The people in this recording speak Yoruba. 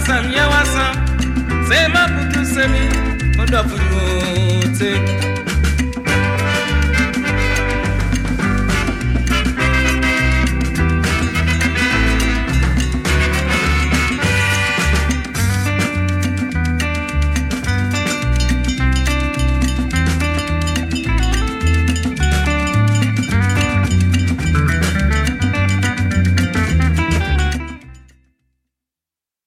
wasam, say my putu semi, but of you.